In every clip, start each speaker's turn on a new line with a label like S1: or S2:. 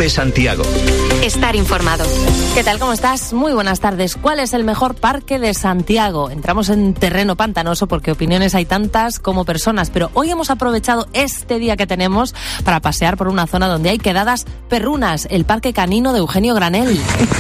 S1: COPE Santiago.
S2: Estar informado.
S3: ¿Qué tal? ¿Cómo estás? Muy buenas tardes. ¿Cuál es el mejor parque de Santiago? Entramos en terreno pantanoso porque opiniones hay tantas como personas, pero hoy hemos aprovechado este día que tenemos para pasear por una zona donde hay quedadas perrunas, el Parque Canino de Eugenio Granell.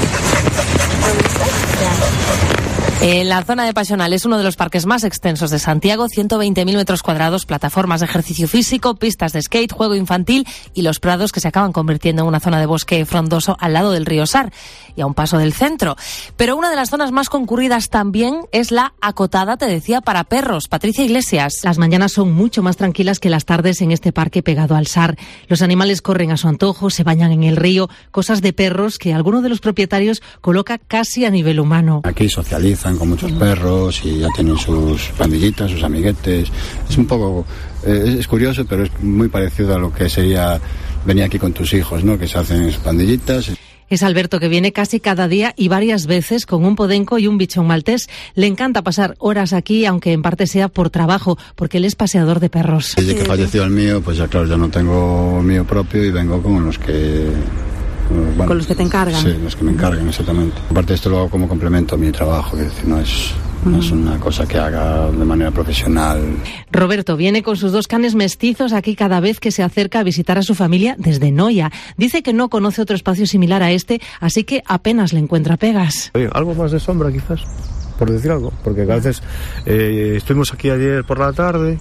S3: En la zona de Pasional es uno de los parques más extensos de Santiago, 120.000 metros cuadrados, plataformas de ejercicio físico, pistas de skate, juego infantil y los prados que se acaban convirtiendo en una zona de bosque frondoso al lado del río Sar y a un paso del centro. Pero una de las zonas más concurridas también es la acotada, te decía, para perros. Patricia Iglesias.
S4: Las mañanas son mucho más tranquilas que las tardes en este parque pegado al Sar. Los animales corren a su antojo, se bañan en el río, cosas de perros que alguno de los propietarios coloca casi a nivel humano.
S5: Aquí socializan con muchos perros y ya tienen sus pandillitas, sus amiguetes. Es un poco, es curioso, pero es muy parecido a lo que sería venir aquí con tus hijos, ¿no? Que se hacen sus pandillitas.
S4: Es Alberto, que viene casi cada día y varias veces con un podenco y un bichón maltés. Le encanta pasar horas aquí, aunque en parte sea por trabajo, porque él es paseador de perros.
S5: Desde que falleció el mío, pues ya claro, ya no tengo mío propio y vengo con los que... Bueno,
S4: ¿con los que te encargan?
S5: Sí, los que me encargan, exactamente. Aparte esto lo hago como complemento a mi trabajo, es decir, no es una cosa que haga de manera profesional.
S4: Roberto viene con sus 2 canes mestizos aquí cada vez que se acerca a visitar a su familia desde Noia. Dice que no conoce otro espacio similar a este, así que apenas le encuentra pegas.
S6: Oye, algo más de sombra quizás, por decir algo, porque a veces estuvimos aquí ayer por la tarde...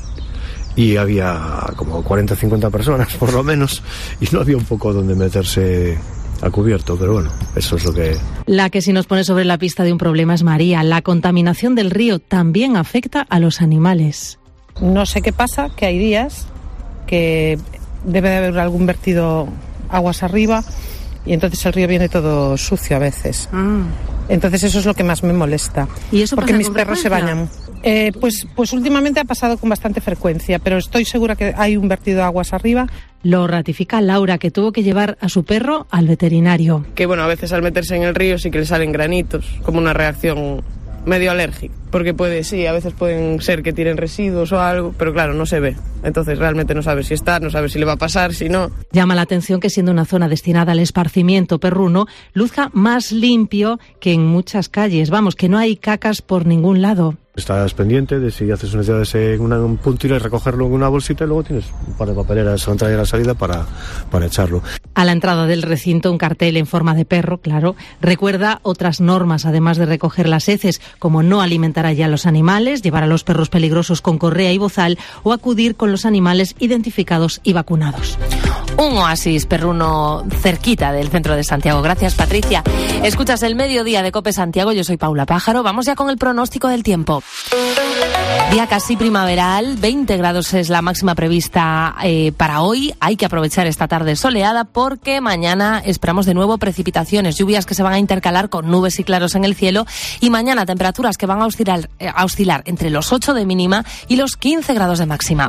S6: y había como 40 o 50 personas, por lo menos, y no había un poco donde meterse a cubierto, pero bueno, eso es lo que...
S4: La que sí nos pone sobre la pista de un problema es María. La contaminación del río también afecta a los animales.
S7: No sé qué pasa, que hay días que debe de haber algún vertido aguas arriba y entonces el río viene todo sucio a veces. Entonces eso es lo que más me molesta.
S4: ¿Y eso
S7: porque
S4: pasa
S7: mis
S4: con
S7: perros
S4: frecuencia?
S7: se bañan. Pues últimamente ha pasado con bastante frecuencia, pero estoy segura que hay un vertido de aguas arriba.
S4: Lo ratifica Laura, que tuvo que llevar a su perro al veterinario.
S8: Que bueno, a veces al meterse en el río sí que le salen granitos, como una reacción medio alérgica, porque a veces pueden ser que tiren residuos o algo, pero claro, no se ve. Entonces realmente no sabes si está, no sabes si le va a pasar, si no.
S4: Llama la atención que siendo una zona destinada al esparcimiento perruno, luzca más limpio que en muchas calles. Vamos, que no hay cacas por ningún lado.
S6: Estás pendiente de si haces necesidades en un punto, ir a recogerlo en una bolsita y luego tienes un par de papeleras a la entrada y a la salida para echarlo.
S4: A la entrada del recinto un cartel en forma de perro, claro, recuerda otras normas además de recoger las heces, como no alimentar allí a los animales, llevar a los perros peligrosos con correa y bozal o acudir con los animales identificados y vacunados.
S3: Un oasis perruno cerquita del centro de Santiago. Gracias, Patricia. Escuchas el mediodía de COPE Santiago. Yo soy Paula Pájaro. Vamos ya con el pronóstico del tiempo. Día casi primaveral, 20 grados es la máxima prevista para hoy. Hay que aprovechar esta tarde soleada porque mañana esperamos de nuevo precipitaciones, lluvias que se van a intercalar con nubes y claros en el cielo, y mañana temperaturas que van a oscilar entre los 8 de mínima y los 15 grados de máxima.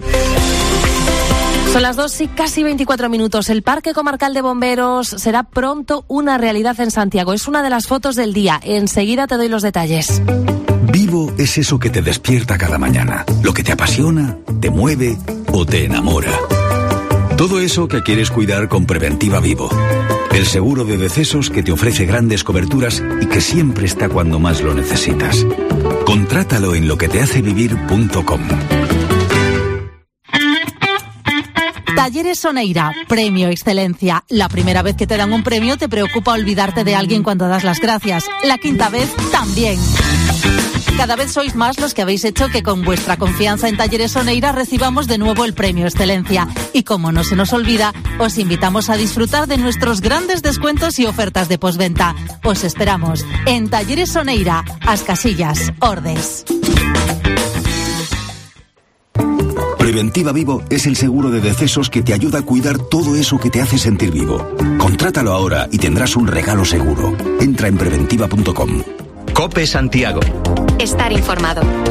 S3: Son las 2 y casi 24 minutos. El Parque Comarcal de Bomberos será pronto una realidad en Santiago. Es una de las fotos del día. Enseguida te doy los detalles.
S9: Vivo es eso que te despierta cada mañana, lo que te apasiona, te mueve o te enamora. Todo eso que quieres cuidar con Preventiva Vivo. El seguro de decesos que te ofrece grandes coberturas y que siempre está cuando más lo necesitas. Contrátalo en loquetehacevivir.com.
S10: Talleres Soneira, Premio Excelencia. La primera vez que te dan un premio te preocupa olvidarte de alguien cuando das las gracias. La quinta vez también. Cada vez sois más los que habéis hecho que con vuestra confianza en Talleres Soneira recibamos de nuevo el Premio Excelencia. Y como no se nos olvida, os invitamos a disfrutar de nuestros grandes descuentos y ofertas de postventa. Os esperamos en Talleres Soneira, As Casillas, Ordes.
S9: Preventiva Vivo es el seguro de decesos que te ayuda a cuidar todo eso que te hace sentir vivo. Contrátalo ahora y tendrás un regalo seguro. Entra en preventiva.com.
S1: COPE Santiago.
S2: Estar informado.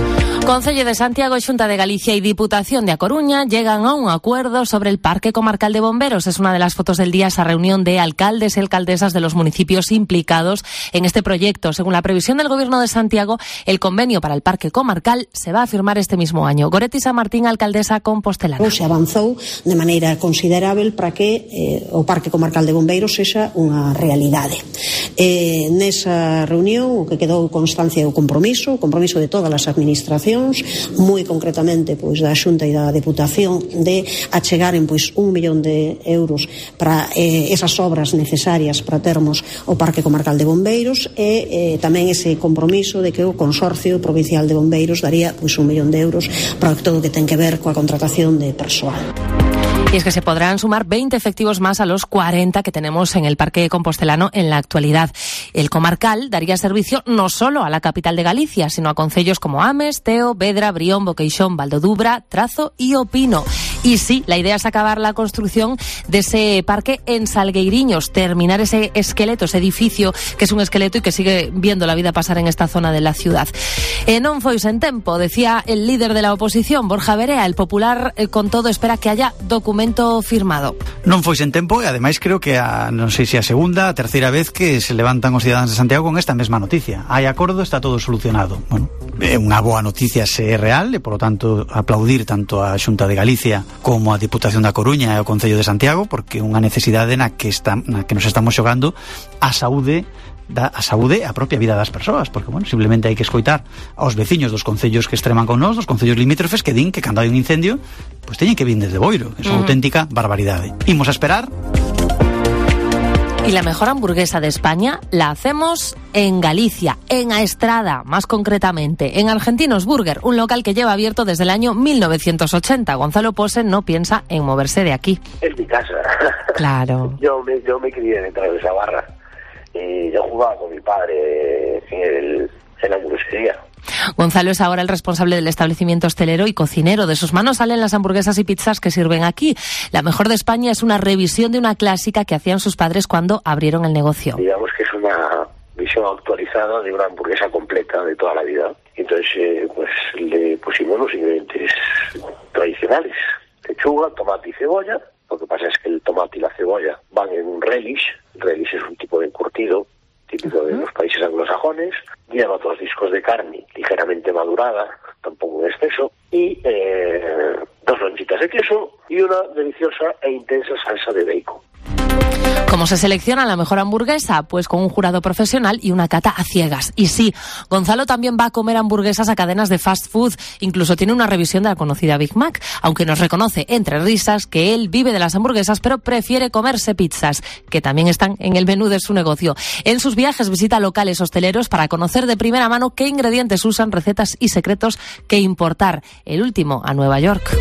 S3: Concello de Santiago, Xunta de Galicia y Diputación de A Coruña llegan a un acuerdo sobre el Parque Comarcal de Bomberos. Es una de las fotos del día, esa reunión de alcaldes y alcaldesas de los municipios implicados en este proyecto. Según la previsión del Gobierno de Santiago, el convenio para el Parque Comarcal se va a firmar este mismo año. Goretti San Martín, alcaldesa compostelana.
S1: Se avanzou de maneira considerável para que o Parque Comarcal de Bombeiros sexa unha realidade. Nesa reunión o que quedou constancia é o compromiso de todas as administracións, moi concretamente pois da Xunta e da Deputación, de achegaren pois 1 millón de euros para esas obras necesarias para termos o Parque Comarcal de Bombeiros e tamén ese compromiso de que o Consorcio Provincial de Bombeiros daría pois 1 millón de euros para todo o que ten que ver coa contratación de persoal.
S3: Y es que se podrán sumar 20 efectivos más a los 40 que tenemos en el Parque Compostelano en la actualidad. El comarcal daría servicio no solo a la capital de Galicia, sino a concellos como Ames, Teo, Vedra, Brión, Boqueixón, Valdodubra, Trazo y Opino. Y sí, la idea es acabar la construcción de ese parque en Salgueiriños, terminar ese esqueleto, ese edificio que es un esqueleto y que sigue viendo la vida pasar en esta zona de la ciudad. Non foi sen tempo, decía el líder de la oposición, Borja Verea. El Popular, con todo, espera que haya documento firmado.
S2: Non foi sen tempo e ademais creo que non sei se a segunda, a terceira vez que se levantan os cidadáns de Santiago con esta mesma noticia. Hai acordo, está todo solucionado. Bueno, é unha boa noticia se é real e, por lo tanto, aplaudir tanto a Xunta de Galicia como a Diputación da Coruña e o Concello de Santiago, porque é unha necesidade na que nos estamos xogando a saúde a propia vida das persoas, porque, bueno, simplemente hai que escoitar aos veciños dos concellos que extreman con nós, dos concellos limítrofes, que din que cando hai un incendio, pois teñen que vir desde Boiro. É unha auténtica barbaridade. Imos a esperar.
S3: Y la mejor hamburguesa de España la hacemos en Galicia, en Aestrada, más concretamente, en Argentinos Burger, un local que lleva abierto desde el año 1980. Gonzalo Pose no piensa en moverse de aquí.
S11: Es mi casa.
S3: Claro.
S11: Yo me crié dentro de esa barra. Yo jugaba con mi padre en la hamburguesería.
S3: Gonzalo es ahora el responsable del establecimiento hostelero y cocinero. De sus manos salen las hamburguesas y pizzas que sirven aquí. La mejor de España es una revisión de una clásica que hacían sus padres cuando abrieron el negocio.
S11: Digamos que es una visión actualizada de una hamburguesa completa de toda la vida. Entonces, pues le pusimos los ingredientes tradicionales: lechuga, tomate y cebolla. Lo que pasa es que el tomate y la cebolla van en un relish. El relish es un tipo de encurtido típico de los países anglosajones. Lleva 2 discos de carne ligeramente madurada, tampoco en exceso, y 2 lonchitas de queso y una deliciosa e intensa salsa de bacon.
S3: ¿Cómo se selecciona la mejor hamburguesa? Pues con un jurado profesional y una cata a ciegas. Y sí, Gonzalo también va a comer hamburguesas a cadenas de fast food. Incluso tiene una revisión de la conocida Big Mac, aunque nos reconoce entre risas que él vive de las hamburguesas, pero prefiere comerse pizzas, que también están en el menú de su negocio. En sus viajes visita locales hosteleros para conocer de primera mano qué ingredientes usan, recetas y secretos que importar. El último a Nueva York.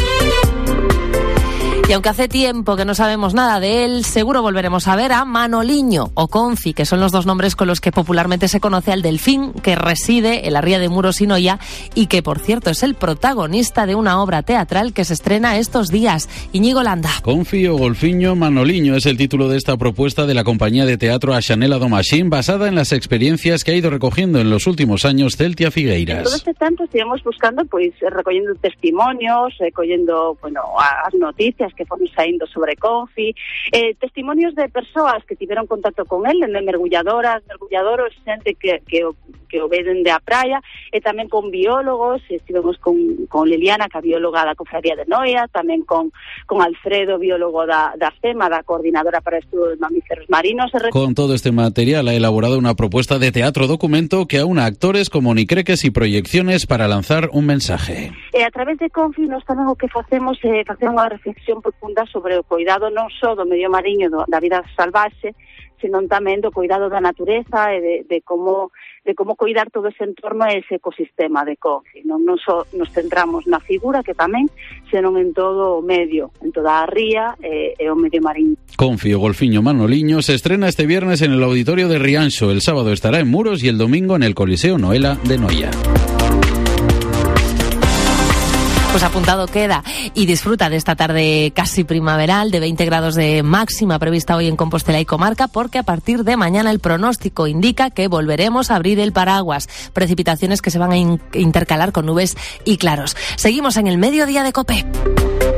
S3: Y aunque hace tiempo que no sabemos nada de él, seguro volveremos a ver a Manoliño o Confi, que son los 2 nombres con los que popularmente se conoce al delfín que reside en la ría de Muros y Noia y que, por cierto, es el protagonista de una obra teatral que se estrena estos días. Íñigo Landa.
S12: Confi o Golfiño Manoliño es el título de esta propuesta de la compañía de teatro A Xanela do Machín, basada en las experiencias que ha ido recogiendo en los últimos años Celtia Figueiras.
S13: Todo este tempo estivemos buscando, recollendo testimonios, recollendo, as noticias que foron saindo sobre Confi, testimonios de persoas que tiveron contacto con él, de mergulladores, xente que o veden de a praia, e tamén con biólogos. Estivemos con Liliana, que é bióloga da Cofradía de Noia, tamén con Alfredo, biólogo da FEMA, da Coordinadora para Estudo de Mamíferos Marinos.
S12: Con todo este material ha elaborado una propuesta de teatro documento que aúna actores como Nicreques y proyecciones para lanzar un mensaje.
S13: A través de Confi nos tamén o que facemos é facer unha reflexión profunda sobre o cuidado non só do medio mariño da vida salvaxe, senón tamén do cuidado da natureza e de como cuidar todo ese entorno e ese ecosistema de Confi. Non só nos centramos na figura, que tamén, senón en todo o medio, en toda a ría e o medio mariño.
S12: Confi o Golfiño Manoliño se estrena este viernes en el Auditorio de Rianxo. El sábado estará en Muros y el domingo en el Coliseo Noela de Noia.
S3: Pues apuntado queda y disfruta de esta tarde casi primaveral de 20 grados de máxima prevista hoy en Compostela y comarca, porque a partir de mañana el pronóstico indica que volveremos a abrir el paraguas. Precipitaciones que se van a intercalar con nubes y claros. Seguimos en el mediodía de COPE.